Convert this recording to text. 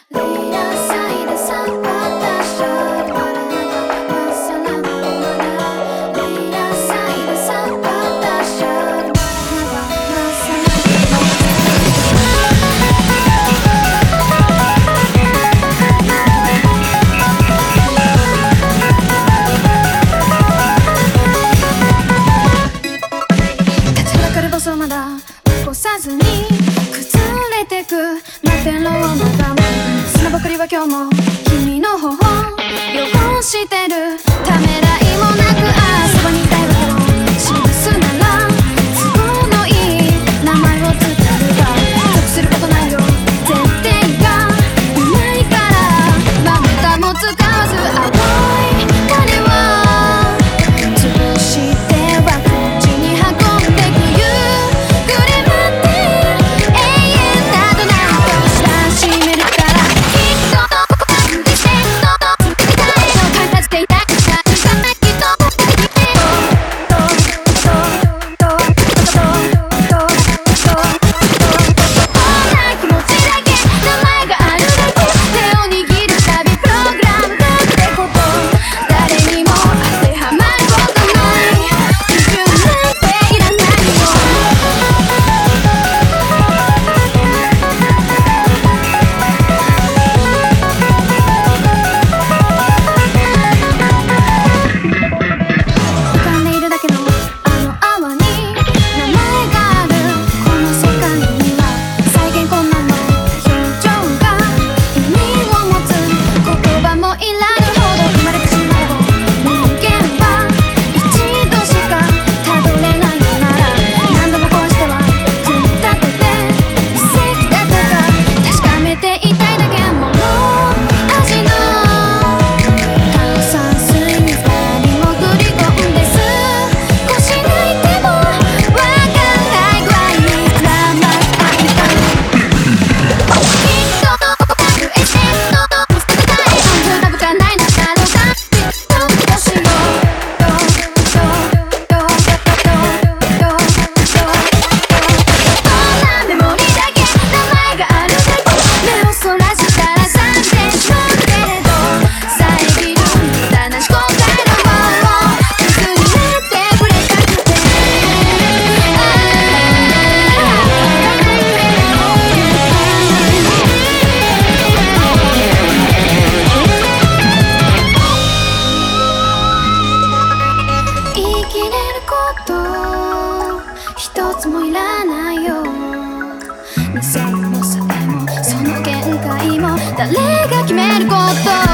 まだ起こさずに崩れてく摩天楼を眺め砂ぼこりは今日も君の頬汚してるためらいもなくそばにいたいわけを示すなら都合のいい名前を伝えるが得することないよ絶対がいないからまぶたも使わず青い彼は潰しては口に運んでくよ誰が決めること